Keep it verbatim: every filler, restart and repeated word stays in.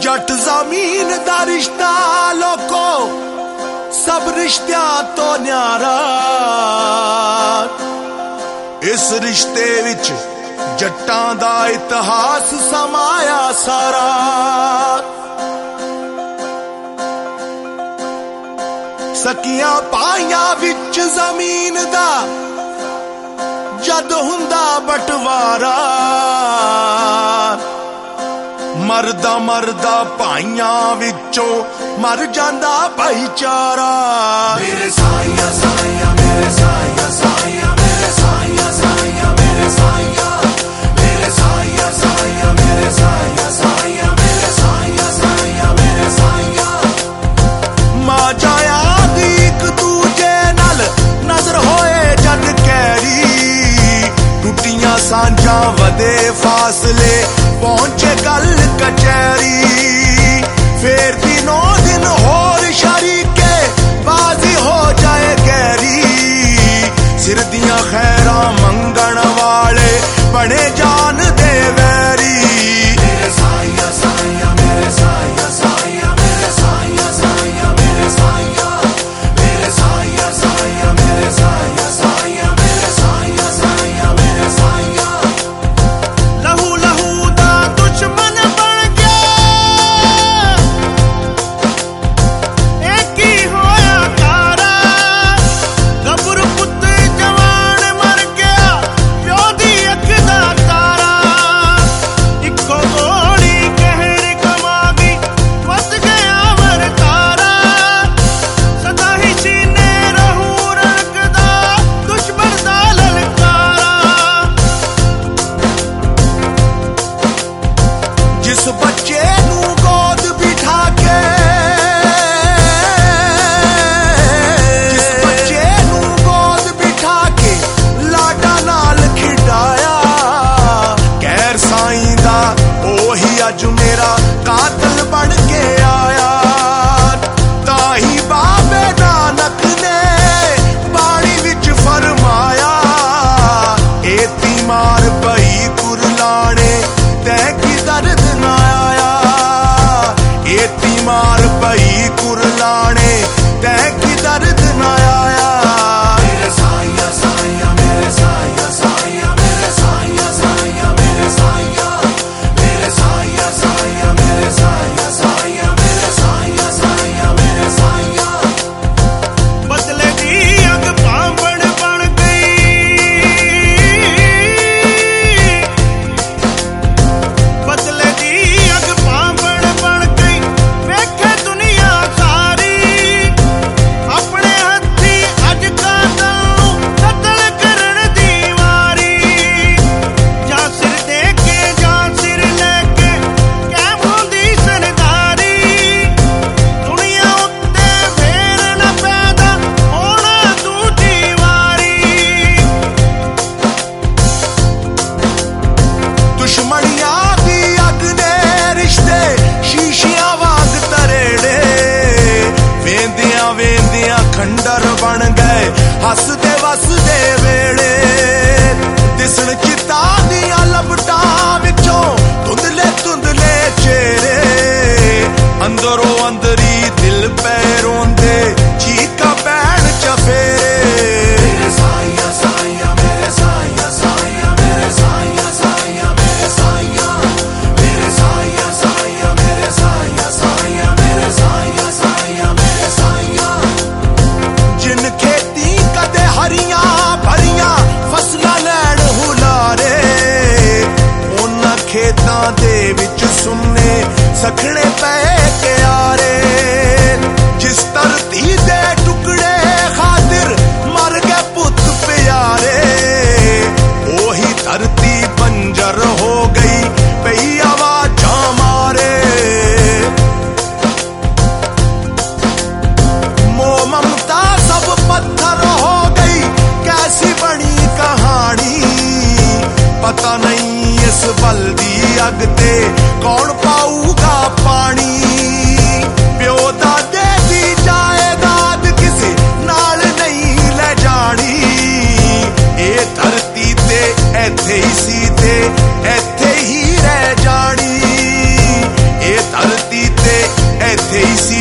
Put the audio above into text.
जट जमीन दा रिश्ता लोको सब रिश्तियां तो न्यारा। इस रिश्ते विच जट्टां दा इतिहास समाया सारा। सकियां पाइयां विच जमीन दा जद हुंदा बटवारा। मरदा मरदा भाइयां विचों मर जांदा भाईचारा। मेरे साइया साइया मेरे साइया साइया मेरे साइया साइया मेरे साइया मेरे साइया साइया मेरे साइया साइया मेरे साइया साइया मेरे साइया। मां जाया दी इक दूजे नाल नजर होए जद कैरी। टुटियां सांझां वदे फासले पहुंचे गल कचहरी। फिर दिनों दिन होर शरीके बाजी हो जाए गहरी। सिर दियां खैरां मंगण वाले बने जान दे वैरी। मेरे साइया साइया मेरे साइया साइया मेरे साइया साइया मेरे साइया मेरे साइया साइया मेरे साइया साइया मेरे साइया साइया मेरे साइया। लहू लहू दा दुश्मन बन गया एक ही होया तारा। गबरू पुत्त जवान मर गया प्यो दी अख दा तारा। इक्को गोली कहर कमा गई वस गया वर तारा। सदा ही सीने रहू रखदा दुश्मन दा ललकारा। जिस बच्चे नू गोद बिठा के जिस बच्चे नू गोद बिठा के लाडा नाल खिडाया। गैर साईं दा ओही अज मेरा कातल बन के आया। ताही बाबे नानक ने बाणी विच फरमाया। एती मार पई कुरलाने तै की दर्द ना आया। एती मार पई कुरलाने तै की दर्द ना आया। मेरे साइया साइया मेरे साइया साइया मेरे साइया साइया मेरे साइया मेरे साइया साइया मेरे साइया साइया मेरे साइया साइया मेरे साइया। बदले दी अग पांवड़ बन गई। बदले दी अग पांवड़ बन गई वेखे दुनिया सारी। अपने हत्थी अज कातल नूं कतल करन दी वारी। जां सिर दे के जां सिर लेके कैम हुंदी सरदारी। दुनिया उत्ते फेर न पैदा होना दूजी वारी। दुश्मनियां दी अग ने रिश्ते शीशियां वांग तरेड़े। वेंदियां वेंदियां खंडर बन गए हसदे वसदे वेड़े। दिसण चिता दियां लपटां विचों धुंधले धुंधले चेहरे। अंदरों अंदरी दिल पै रोंदे चीका पैण चफेरे। मेरे साइया साइया मेरे साइया साइया मेरे साइया साइया मेरे साइया मेरे साइया साइया मेरे साइया साइया मेरे साइया साइया मेरे साइया। जिन खेती कदे हरियां भरियां फसलां लैण हुलारे। उन्हां खेतां दे विच सुन्ने सखणे पै क्यारे। जिस धरती दे टुकड़े खातिर मर गए पुत प्यारे। ओही धरती बंजर हो गई पई आवाजां मारे। मोह ममता सब पत्थर हो गई कैसी बनी कहानी। पता नहीं इस बलदी अग ते कौन पाऊगा पानी। प्यो दादे दी जायदाद किसे नाल नहीं ले जानी। ए धरती ते ऐथे ही सी ते ऐथे ही रह जानी। ए धरती थे इसी